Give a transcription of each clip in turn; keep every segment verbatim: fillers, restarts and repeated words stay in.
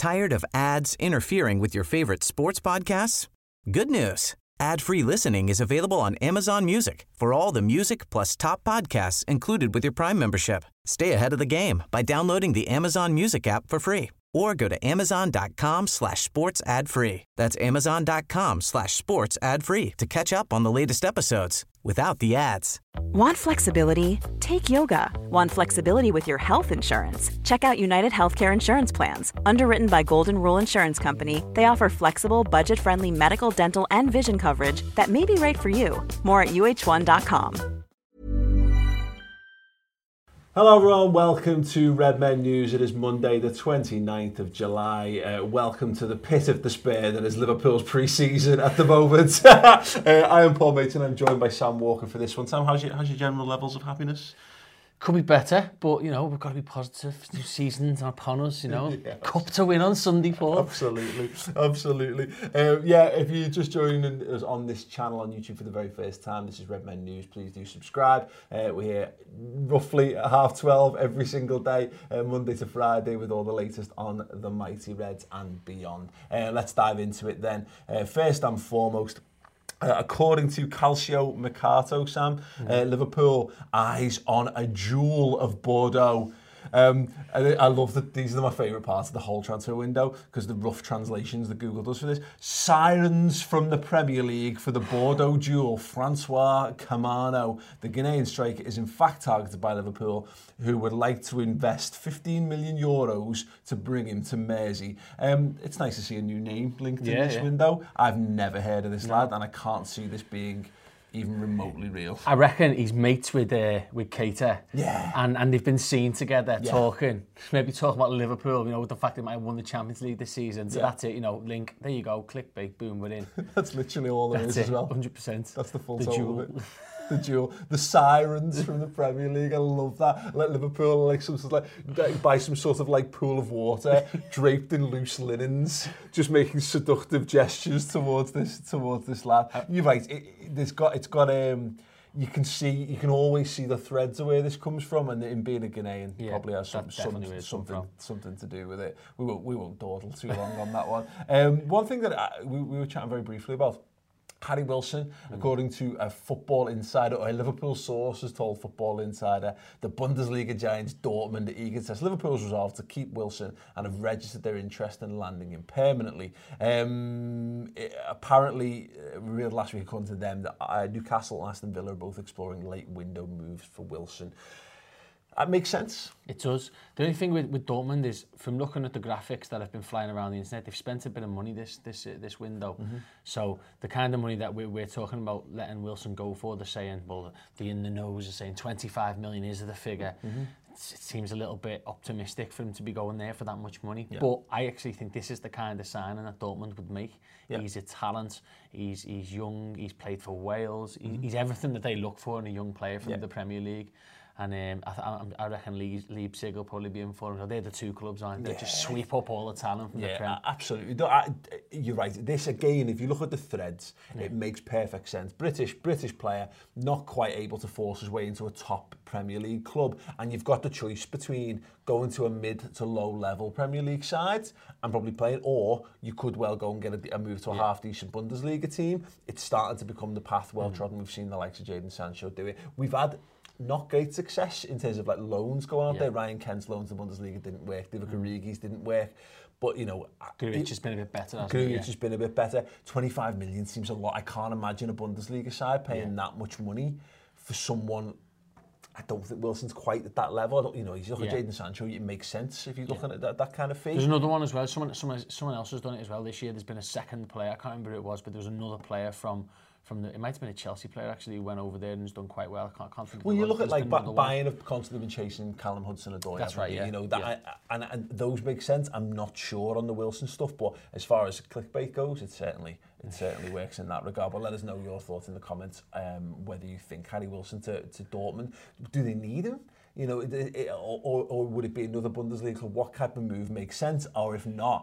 Tired of ads interfering with your favorite sports podcasts? Good news. Ad-free listening is available on Amazon Music for all the music plus top podcasts included with your Prime membership. Stay ahead of the game by downloading the Amazon Music app for free or go to amazon.com slash sports ad free. That's amazon.com slash sports ad free to catch up on the latest episodes without the ads. Want flexibility? Take yoga. Want flexibility with your health insurance? Check out United Healthcare Insurance Plans. Underwritten by Golden Rule Insurance Company, they offer flexible, budget-friendly medical, dental, and vision coverage that may be right for you. More at U H one dot com. Hello everyone, welcome to Red Men News. It is Monday the twenty-ninth of July. Uh, welcome to the pit of despair that is Liverpool's pre-season at the moment. uh, I am Paul Mason, I'm joined by Sam Walker for this one. Sam, how's your, how's your general levels of happiness? Could be better, but, you know, we've got to be positive. New season's upon us, you know. Yes. Cup to win on Sunday, Paul. Absolutely, absolutely. Um, yeah, if you're just joining us on this channel on YouTube for the very first time, this is Red Men News. Please do subscribe. Uh, we're here roughly at half twelve every single day, uh, Monday to Friday, with all the latest on the mighty Reds and beyond. Uh, let's dive into it then. Uh, first and foremost, Uh, according to Calcio Mercato, Sam, mm. uh, Liverpool eyes on a jewel of Bordeaux. Um, I, I love that these are my favourite parts of the whole transfer window because the rough translations that Google does for this. Sirens from the Premier League for the Bordeaux jewel, Francois Kamano. The Ghanaian striker is in fact targeted by Liverpool, who would like to invest fifteen million euros to bring him to Mersey. Um, it's nice to see a new name linked yeah, in this yeah. window. I've never heard of this no. lad, and I can't see this being even remotely real. I reckon he's mates with uh, with Keita. Yeah. And and they've been seen together yeah. talking, maybe talking about Liverpool, you know, with the fact they might have won the Champions League this season. So yeah. that's it, you know, link, there you go, clickbait, boom, we're in. That's literally all there that's is it, as well. one hundred percent. That's the full the total jewel. of it. The jewel, the sirens from the Premier League. I love that. Let Liverpool like some sort of like buy some sort of like pool of water draped in loose linens, just making seductive gestures towards this towards this lad. You're right. It, it, it's got it's got um. You can see, you can always see the threads of where this comes from, and in being a Ghanaian, yeah, probably has some, some, something from. something to do with it. We won't we won't dawdle too long on that one. Um, one thing that I, we, we were chatting very briefly about. Harry Wilson, mm. according to a Football Insider, or a Liverpool source has told Football Insider, the Bundesliga giants Dortmund are eager to test Liverpool's resolve to keep Wilson and have registered their interest in landing him permanently. Um, it, apparently, uh, we read last week, according to them, that uh, Newcastle and Aston Villa are both exploring late window moves for Wilson. That makes sense. It does. The only thing with, with Dortmund is, from looking at the graphics that have been flying around the internet, they've spent a bit of money this this uh, this window. Mm-hmm. So the kind of money that we're, we're talking about letting Wilson go for, they're saying, well, the in the nose are saying twenty-five million is the figure. Mm-hmm. It seems a little bit optimistic for him to be going there for that much money. Yeah. But I actually think this is the kind of signing that Dortmund would make. Yeah. He's a talent. He's he's young. He's played for Wales. Mm-hmm. He's everything that they look for in a young player from yeah. the Premier League. And um, I, I, I reckon Leipzig will probably be in for him. They're the two clubs, aren't they? Yeah. Just sweep up all the talent from yeah, the Prem. Absolutely. I, you're right. This, again, if you look at the threads, yeah. it makes perfect sense. British British player, not quite able to force his way into a top Premier League club. And you've got the choice between going to a mid to low level Premier League side and probably playing, or you could well go and get a, a move to a yeah. half-decent Bundesliga team. It's starting to become the path well-trodden. Mm. We've seen the likes of Jadon Sancho do it. We've had not great success in terms of like loans going out yeah. there. Ryan Kent's loans to Bundesliga didn't work. Divock Origi's didn't work. But, you know... Grujic has been a bit better, hasn't Grujic he? has been a bit better. twenty-five million seems a lot. I can't imagine a Bundesliga side paying yeah. that much money for someone... I don't think Wilson's quite at that level. I don't, you know, he's looking yeah. at Jadon Sancho, it makes sense if you're looking yeah. at that, that kind of fee. There's another one as well. Someone, someone, someone else has done it as well this year. There's been a second player. I can't remember who it was, but there was another player from... From the, it might have been a Chelsea player actually who went over there and has done quite well. I can't, can't think of well, you look at like ba- Bayern one. have constantly been chasing Callum Hudson-Odoi. That's right, yeah. You know that, yeah. I, and, and those make sense. I'm not sure on the Wilson stuff, but as far as clickbait goes, it certainly it certainly works in that regard. But let us know your thoughts in the comments. Um, whether you think Harry Wilson to, to Dortmund, do they need him? You know, it, it, or, or would it be another Bundesliga club? What type of move makes sense? Or if not,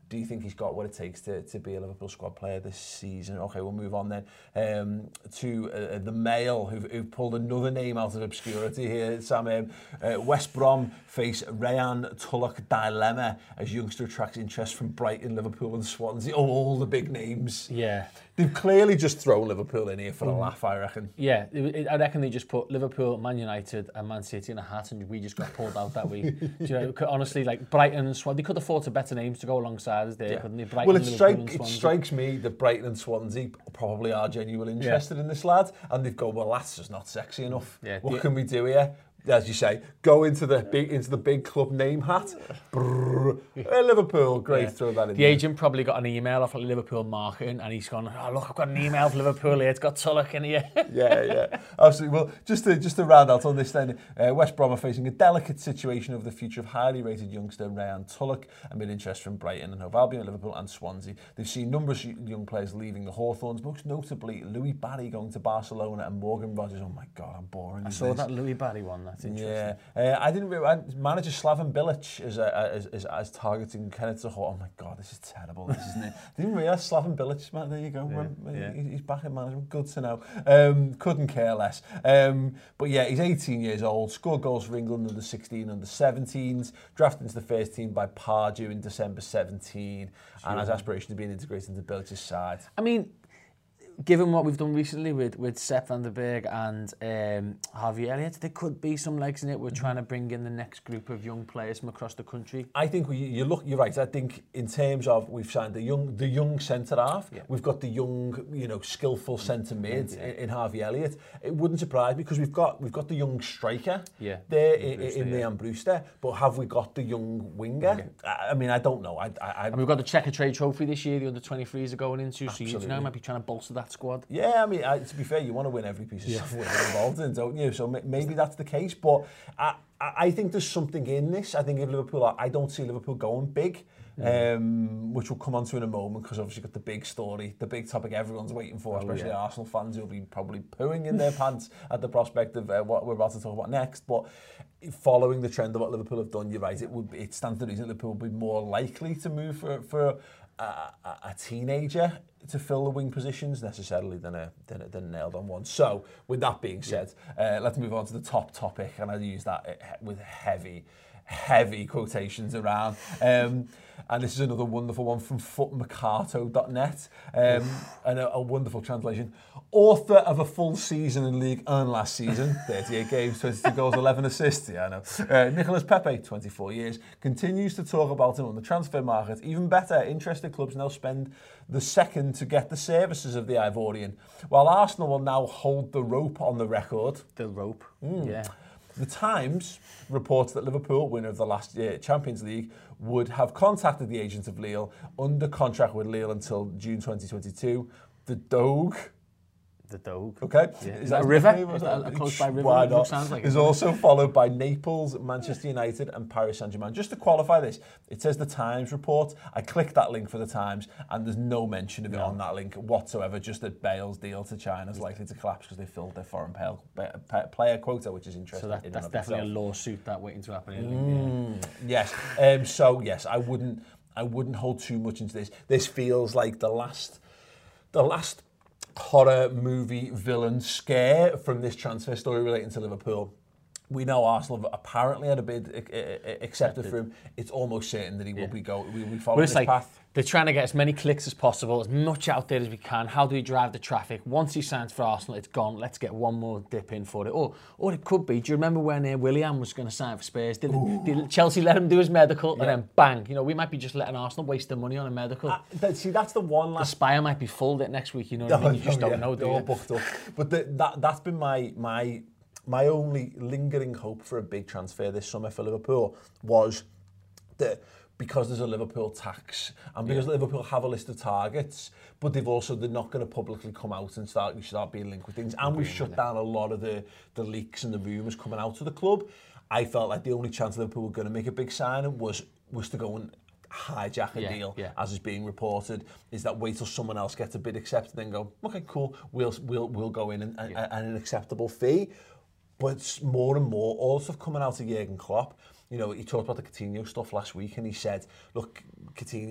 Do you think he's got what it takes to, to be a Liverpool squad player this season? Okay, we'll move on then um, to uh, the Mail, who've, who've pulled another name out of obscurity here, Sam. Um, uh, West Brom face Rayan Tulloch dilemma as youngster attracts interest from Brighton, Liverpool and Swansea. Oh, all the big names. Yeah. They've clearly just thrown Liverpool in here for a laugh, I reckon. Yeah, I reckon they just put Liverpool, Man United and Man City in a hat and we just got pulled out that week. Do you know, honestly, like Brighton and Swansea, they could afford to better names to go alongside us there, yeah. couldn't they? Brighton, well, it, strike, and it strikes me that Brighton and Swansea probably are genuinely interested yeah. in this lad, and they've gone, well, that's just not sexy enough. Yeah, what yeah. can we do here? As you say, go into the big into the big club name hat. Brrr. Hey, Liverpool, great, yeah. throw that in The there. Agent probably got an email off Liverpool marketing and he's gone, oh look, I've got an email from Liverpool here, it's got Tulloch in here. yeah, yeah, absolutely. Well, just to, just to round out on this then, uh, West Brom are facing a delicate situation over the future of highly rated youngster Rayan Tulloch amid interest from Brighton and Hove Albion, Liverpool and Swansea. They've seen numerous young players leaving the Hawthorns, most notably Louis Barry going to Barcelona and Morgan Rogers. Oh my God, how boring I is saw this? that Louis Barry one. That's interesting. Yeah, uh, I didn't really. Manager Slaven Bilic is, uh, is, is, is targeting Kenneth Zaha. Oh my God, this is terrible, this isn't it? I didn't realise Slaven Bilic, man, there you go. Yeah, yeah. He's back in management, good to know. Um, couldn't care less. Um, but yeah, he's eighteen years old, scored goals for England under sixteen, under seventeens, drafted into the first team by Pardew in December seventeen, sure. and has aspiration to being integrated into Bilic's side. I mean, given what we've done recently with, with Sepp van der Berg and um, Harvey Elliott, there could be some legs in it. We're mm-hmm. trying to bring in the next group of young players from across the country. I think we, you look, you're right. I think in terms of we've signed the young, the young centre half. Yeah. We've got the young, you know, skillful centre mid yeah. in, in Harvey Elliott. It wouldn't surprise me because we've got we've got the young striker yeah. there in, Brewster, in yeah. Leon Brewster. But have we got the young winger? Yeah. I, I mean, I don't know. I, I, I and we've got the Checker Trade Trophy this year. The under twenty-threes are going into. Absolutely. So you know, might be trying to bolster that squad. Yeah. I mean, I, to be fair, you want to win every piece of yeah. stuff we're involved in, don't you? So maybe that's the case. But I, I think there's something in this. I think if Liverpool, I don't see Liverpool going big, mm. um, which we'll come on to in a moment because obviously got the big story, the big topic everyone's waiting for, oh, especially yeah. Arsenal fans who'll be probably pooing in their pants at the prospect of uh, what we're about to talk about next. But following the trend of what Liverpool have done, you're right, it would it stands to reason that Liverpool would be more likely to move for for a, a, a teenager to fill the wing positions necessarily than a than a, than a nailed on one. So with that being said, yeah. uh, let's move on to the top topic, and I use that with heavy, heavy quotations around. Um, and this is another wonderful one from foot mercato dot net, um, and a, a wonderful translation. Author of a full season in League One last season, thirty-eight games, twenty-two goals, eleven assists. Yeah, I know. Uh, Nicolas Pepe, twenty-four years, continues to talk about him on the transfer market. Even better, interested clubs now spend the second to get the services of the Ivorian, while Arsenal will now hold the rope on the record. The rope, mm. yeah. The Times reports that Liverpool, winner of the last year Champions League, would have contacted the agent of Lille under contract with Lille until June twenty twenty-two. The Doge. The Doge. Okay. Yeah. Is, is that a river? Is that a close by river? Why not? Sounds like is also followed by Naples, Manchester United and Paris Saint-Germain. Just to qualify this, it says the Times report. I clicked that link for the Times and there's no mention of it no. on that link whatsoever, just that Bale's deal to China is likely to collapse because they filled their foreign player quota, which is interesting. So that, in that's definitely itself. A lawsuit that waiting to happen. Mm, yeah. Yes. Um, so, yes, I wouldn't, I wouldn't hold too much into this. This feels like the last, the last horror movie villain scare from this transfer story relating to Liverpool. We know Arsenal have apparently had a bid uh, accepted for him. It's almost certain that he will yeah. be go. We will be following this like, path. They're trying to get as many clicks as possible, as much out there as we can. How do we drive the traffic? Once he signs for Arsenal, it's gone. Let's get one more dip in for it. Or, or it could be. Do you remember when uh, Willian was going to sign for Spurs? Did, did Chelsea let him do his medical, yeah. and then bang? You know, we might be just letting Arsenal waste their money on a medical. Uh, that, see, that's the one. Last... The Spire might be full next week. You know what I mean? You just oh, don't yeah. know. Do They're you? all booked up. But the, that that's been my my. My only lingering hope for a big transfer this summer for Liverpool was that because there's a Liverpool tax and because yeah. Liverpool have a list of targets, but they've also, they're not going to publicly come out and start, we start being linked with things. And we've shut down a lot of the, the leaks and the rumours coming out to the club. I felt like the only chance Liverpool were going to make a big signing was, was to go and hijack a yeah, deal, yeah. as is being reported, is that wait till someone else gets a bid accepted, then go, okay, cool, we'll we'll we'll go in and, and, yeah. and an acceptable fee. But more and more, all stuff coming out of Jurgen Klopp. You know, he talked about the Coutinho stuff last week, and he said, look, Coutinho,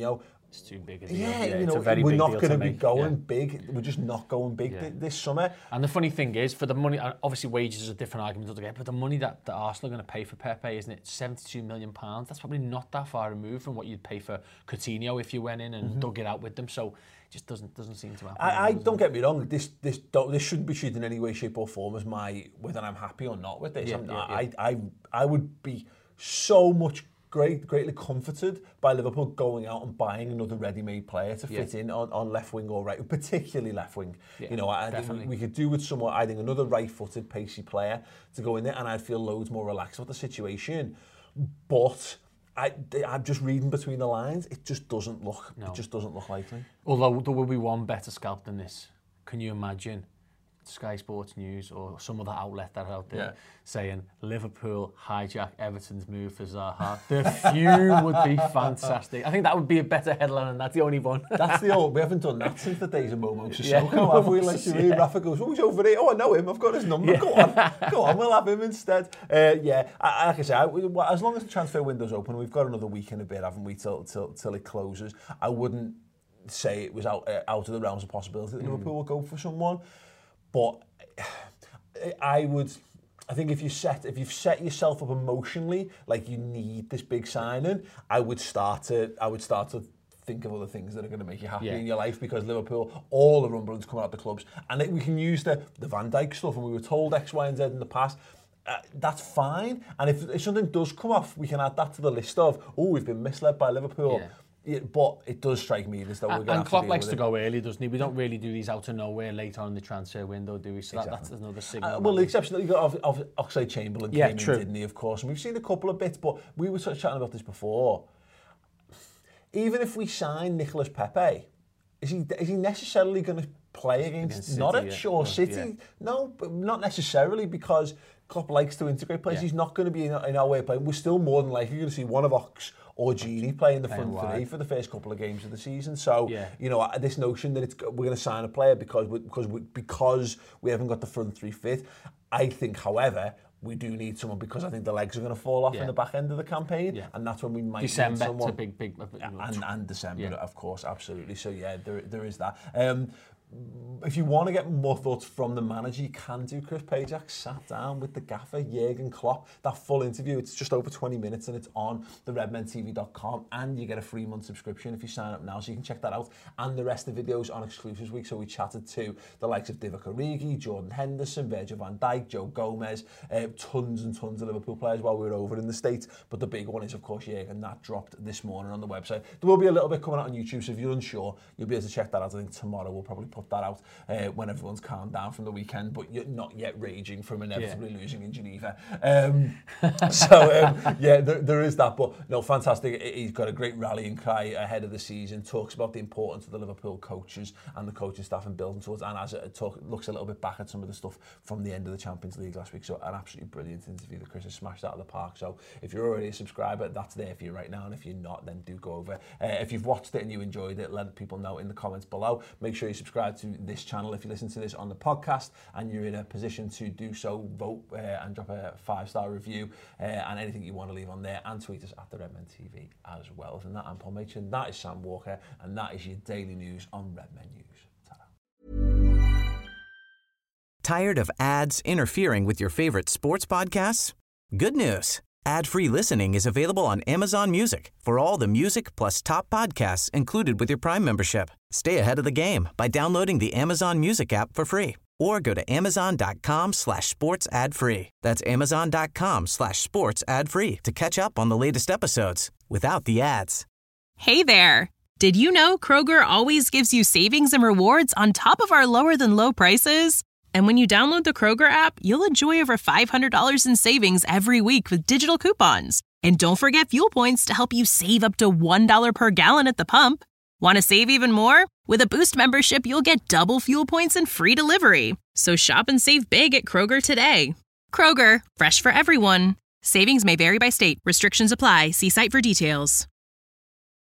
It's too big a deal. Yeah, yeah you it's know, a very we're big not deal going to to be make. going yeah. big. We're just not going big Yeah. th- this summer. And the funny thing is, for the money, obviously wages is a different argument altogether, but the money that, that Arsenal are going to pay for Pepe, isn't it? seventy-two million pounds. That's probably not that far removed from what you'd pay for Coutinho if you went in and mm-hmm. dug it out with them. So it just doesn't doesn't seem to happen. I, I don't get me wrong. This this don't, this shouldn't be treated in any way, shape, or form as my whether I'm happy or not with this. Yeah, I'm, yeah, I, yeah. I I I would be so much. Great, greatly comforted by Liverpool going out and buying another ready-made player to fit yeah. in on, on left wing or right, particularly left wing. Yeah, you know, I think we, we could do with somewhat. I think another right-footed, pacey player to go in there, and I'd feel loads more relaxed with the situation. But I, I'm just reading between the lines. It just doesn't look. No. It just doesn't look likely. Although there will be one better scalp than this. Can you imagine? Sky Sports News or some other outlet that are out there yeah. saying Liverpool hijack Everton's move for Zaha. The fume would be fantastic. I think that would be a better headline, and that's the only one. That's the old. We haven't done that since the days of Momo Sissoko, yeah, have we? Like, yeah. Rafa goes, oh, he's over here. Oh, I know him. I've got his number. Yeah. Go on, go on. We'll have him instead. Uh, yeah, I, like I say, I, as long as the transfer window's open, we've got another week and a bit, haven't we, till till, till it closes. I wouldn't say it was out uh, out of the realms of possibility that mm. Liverpool will go for someone. But I would, I think if you set, if you've set yourself up emotionally, like you need this big signing, I would start to, I would start to think of other things that are going to make you happy yeah. in your life, because Liverpool, all the rumblings come out of the clubs, and we can use the the Van Dijk stuff, and we were told X, Y, and Z in the past. Uh, that's fine, and if, if something does come off, we can add that to the list of, oh, we've been misled by Liverpool. Yeah. Yeah, but it does strike me as though we're going to have to deal with it. And Klopp likes to go early, doesn't he? We don't really do these out of nowhere later on in the transfer window, do we? So exactly. that, that's another signal. Uh, well, the exception that you got of, of Oxlade-Chamberlain yeah, came true. in, didn't he, of course? And we've seen a couple of bits, but we were sort of chatting about this before. Even if we sign Nicolas Pepe, is he is he necessarily going to play against, against Norwich yeah. or City? Yeah. No, but not necessarily, because Klopp likes to integrate players. Yeah. He's not going to be in, in our way of playing. We're still more than likely going to see one of Ox or Gini playing the front three for the first couple of games of the season. So, yeah. you know, this notion that it's, we're going to sign a player because we, because we, because we haven't got the front three fit, I think, however, we do need someone, because I think the legs are going to fall off yeah. in the back end of the campaign, yeah. and that's when we might December, need someone. December, big, big, big, and, and December, yeah. of course, absolutely. So, yeah, there there is that. Um, if you want to get more thoughts from the manager, you can do. Chris Pajak sat down with the gaffer, Jurgen Klopp. That full interview, it's just over twenty minutes, and it's on the redmen t v dot com, and you get a free month subscription if you sign up now, so you can check that out. And the rest of the videos on Exclusives Week. So we chatted to the likes of Divock Origi, Jordan Henderson, Virgil van Dijk, Joe Gomez, uh, tons and tons of Liverpool players while we were over in the States. But the big one is, of course, Jurgen. That dropped this morning on the website. There will be a little bit coming out on YouTube, so if you're unsure, you'll be able to check that out. I think tomorrow we'll probably put that out uh, when everyone's calmed down from the weekend, but you're not yet raging from inevitably yeah. losing in Geneva. Um, so, um, yeah, there, there is that. But, no, fantastic. He's got a great rallying cry ahead of the season, talks about the importance of the Liverpool coaches and the coaching staff and building towards, and as it talk, looks a little bit back at some of the stuff from the end of the Champions League last week. So, an absolutely brilliant interview that Chris has smashed out of the park. So, if you're already a subscriber, that's there for you right now. And if you're not, then do go over. Uh, if you've watched it and you enjoyed it, let people know in the comments below. Make sure you subscribe to this channel if you listen to this on the podcast and you're in a position to do so. Vote uh, and drop a five-star review uh, and anything you want to leave on there, and tweet us at the Redmen T V as well. And that, I'm Paul Machin, that is Sam Walker, and that is your daily news on Redmen News. Ta-da. Tired of ads interfering with your favorite sports podcasts? Good news. Ad-free listening is available on Amazon Music for all the music plus top podcasts included with your Prime membership. Stay ahead of the game by downloading the Amazon Music app for free, or go to amazon.com slash sports ad free. That's amazon.com slash sports ad free to catch up on the latest episodes without the ads. Hey there. Did you know Kroger always gives you savings and rewards on top of our lower than low prices? And when you download the Kroger app, you'll enjoy over five hundred dollars in savings every week with digital coupons. And don't forget fuel points to help you save up to one dollar per gallon at the pump. Want to save even more? With a Boost membership, you'll get double fuel points and free delivery. So shop and save big at Kroger today. Kroger, fresh for everyone. Savings may vary by state. Restrictions apply. See site for details.